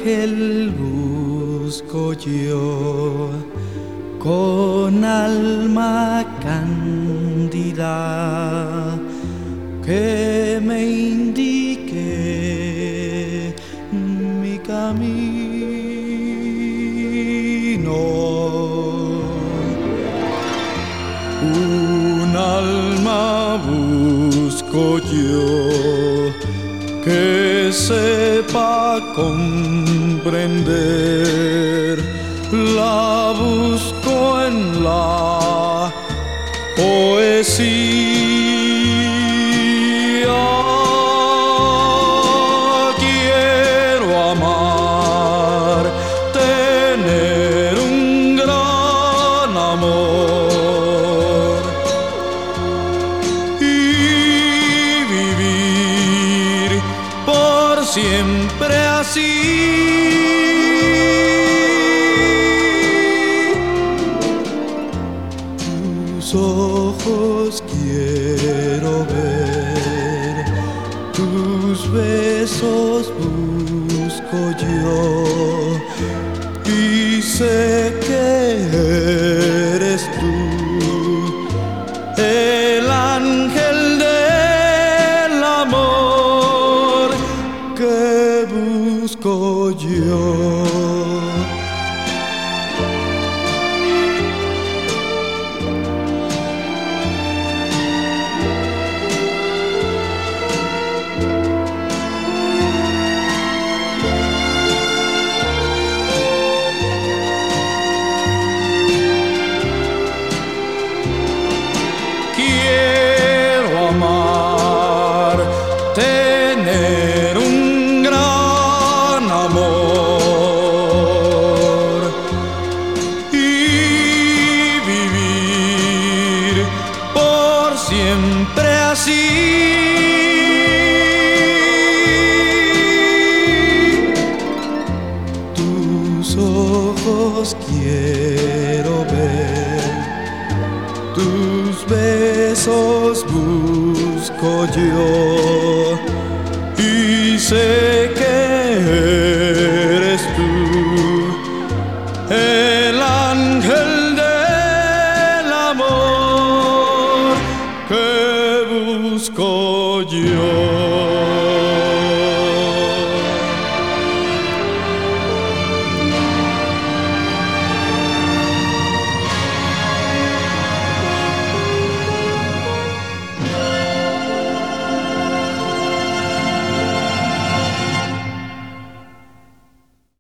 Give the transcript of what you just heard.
ángel busco yo, con alma cándida, que me indique mi camino. Un alma busco yo, que sepa comprender, la busco en la poesía. Quiero amar, tener un gran amor y vivir por siempre así. Tus ojos quiero ver, tus besos busco yo, y sé que eres tú, el ángel del amor que busco yo. Quiero amar, tener un gran amor y vivir por siempre así. Tus ojos quiero ver, tus besos busco yo, y sé que eres tú, el ángel del amor que busco yo.